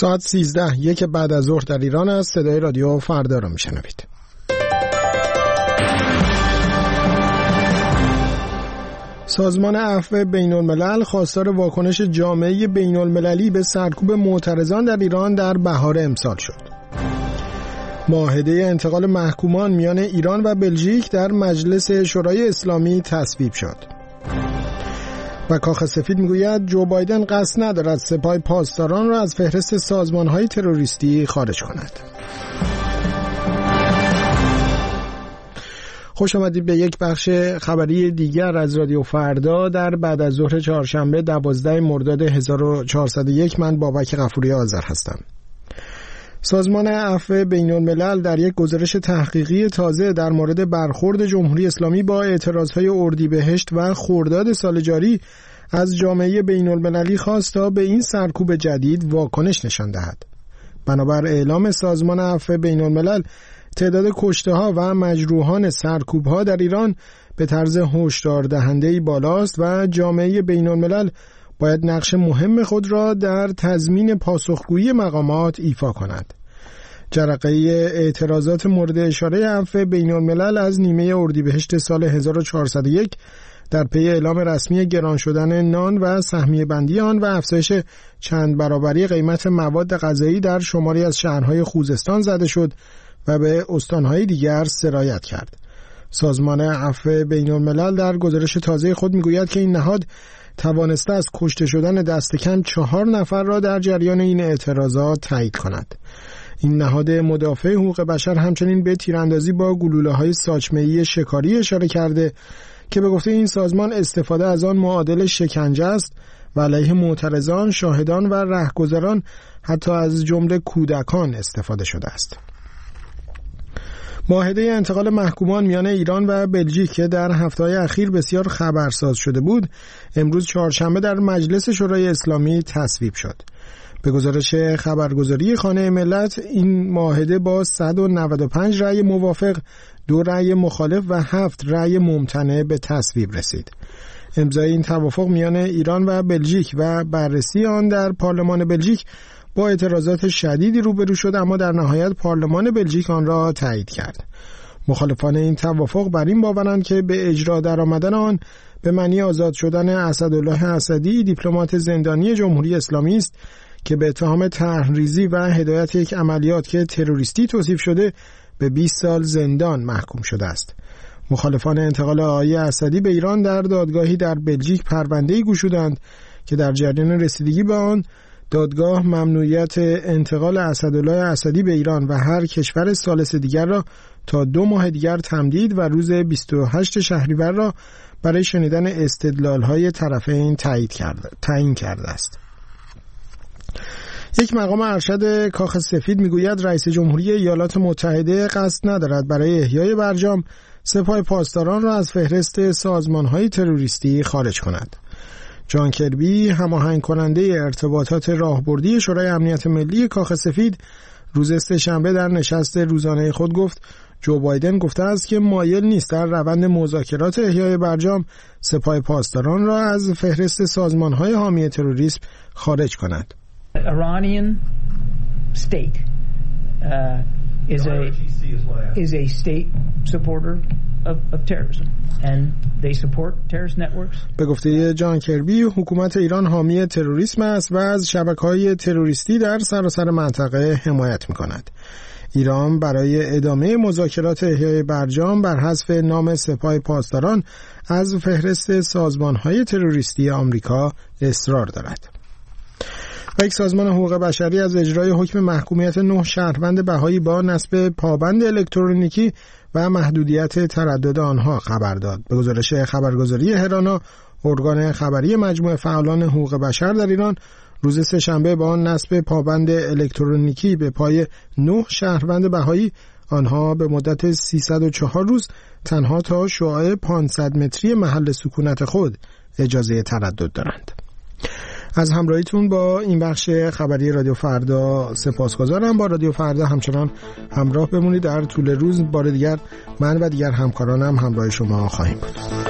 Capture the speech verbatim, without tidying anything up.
ساعت سیزده یک بعد از ظهر در ایران است. صدای رادیو فردا را میشنوید. سازمان عفو بین الملل خواستار واکنش جامعه بین المللی به سرکوب معترضان در ایران در بهار امسال شد. معاهده انتقال محکومان میان ایران و بلژیک در مجلس شورای اسلامی تصویب شد. و کاخ سفید میگوید جو بایدن قصد ندارد سپاه پاسداران را از فهرست سازمان‌های تروریستی خارج کند. خوش آمدید به یک بخش خبری دیگر از رادیو فردا در بعد از ظهر چهارشنبه دوازده مرداد هزار و چهارصد و یک. من بابک غفوری آذر هستم. سازمان عفو بین الملل در یک گزارش تحقیقی تازه در مورد برخورد جمهوری اسلامی با اعتراضهای اردیبهشت و خرداد سال جاری از جامعه بین المللی خواست تا به این سرکوب جدید واکنش نشان دهد. بنابر اعلام سازمان عفو بین الملل، تعداد کشته‌ها و مجروحان سرکوب‌ها در ایران به طرز هشدار دهنده‌ای بالاست و جامعه بین الملل باید نقش مهم خود را در تضمین پاسخگویی مقامات ایفا کند. جرقه اعتراضات مورد اشاره عفو بین الملل از نیمه اردیبهشت سال هزار و چهارصد و یک در پی اعلام رسمی گران شدن نان و سهمیه بندی آن و افزایش چند برابری قیمت مواد غذایی در شماری از شهرهای خوزستان زده شد و به استانهای دیگر سرایت کرد. سازمان عفو بین الملل در گزارش تازه خود میگوید که این نهاد توانسته از کشته شدن دست کم چهار نفر را در جریان این اعتراضات تایید کند. این نهاد مدافع حقوق بشر همچنین به تیراندازی با گلوله‌های ساچمه‌ای شکاری اشاره کرده که به گفته این سازمان استفاده از آن معادل شکنجه است و علیه معترضان، شاهدان و رهگذران حتی از جمله کودکان استفاده شده است. معاهده انتقال محکومان میان ایران و بلژیک که در هفته‌های اخیر بسیار خبرساز شده بود، امروز چهارشنبه در مجلس شورای اسلامی تصویب شد. به گزارش خبرگزاری خانه ملت، این معاهده با صد و نود و پنج رأی موافق، دو رأی مخالف و هفت رأی ممتنع به تصویب رسید. امضای این توافق میان ایران و بلژیک و بررسی آن در پارلمان بلژیک با اعتراضات شدیدی روبرو شد، اما در نهایت پارلمان بلژیک آن را تایید کرد. مخالفان این توافق بر این باورند که به اجرا درآمدن آن به معنی آزاد شدن اسدالله اسدی، دیپلمات زندانی جمهوری اسلامی است که به اتهام طرحریزی و هدایت یک عملیات که تروریستی توصیف شده به بیست سال زندان محکوم شده است. مخالفان انتقال آقای اسدی به ایران در دادگاهی در بلژیک پرونده‌ای گشودند که در جریان رسیدگی به آن دادگاه ممنوعیت انتقال اسدالله اسدی به ایران و هر کشور ثالث دیگر را تا دو ماه دیگر تمدید و روز بیست و هشتم شهریور را برای شنیدن استدلال‌های طرفین تایید کرده تعیین کرده است. یک مقام ارشد کاخ سفید میگوید رئیس جمهوری ایالات متحده قصد ندارد برای احیای برجام سپاه پاسداران را از فهرست سازمان‌های تروریستی خارج کند. جان کربی، هماهنگ کننده ارتباطات راهبردی شورای امنیت ملی کاخ سفید، روز سه‌شنبه در نشست روزانه خود گفت جو بایدن گفته است که مایل نیست در روند مذاکرات احیای برجام سپاه پاسداران را از فهرست سازمان‌های حامی تروریسم خارج کند. Iranian state uh, is a is a state supporter of, of terrorism and they support terrorist networks. به گفته جان کربی، حکومت ایران حامی تروریسم است و از شبکه‌های تروریستی در سراسر منطقه حمایت می‌کند. ایران برای ادامه مذاکرات احیای برجام بر حذف نام سپاه پاسداران از فهرست سازمان‌های تروریستی آمریکا اصرار دارد. و یک سازمان حقوق بشری از اجرای حکم محکومیت نه شهروند بهایی با نصب پابند الکترونیکی و محدودیت تردد آنها خبر داد. به گزارش خبرگزاری هرانا، ارگان خبری مجموعه فعالان حقوق بشر در ایران، روز سه‌شنبه با نصب پابند الکترونیکی به پای نه شهروند بهایی، آنها به مدت سیصد و چهار روز تنها تا شعاع پانصد متری محل سکونت خود اجازه تردد دارند. از همراهیتون با این بخش خبری رادیو فردا سپاسگزارم. با رادیو فردا همچنان همراه بمونید. در طول روز بار دیگر من و دیگر همکارانم همراه شما خواهیم بود.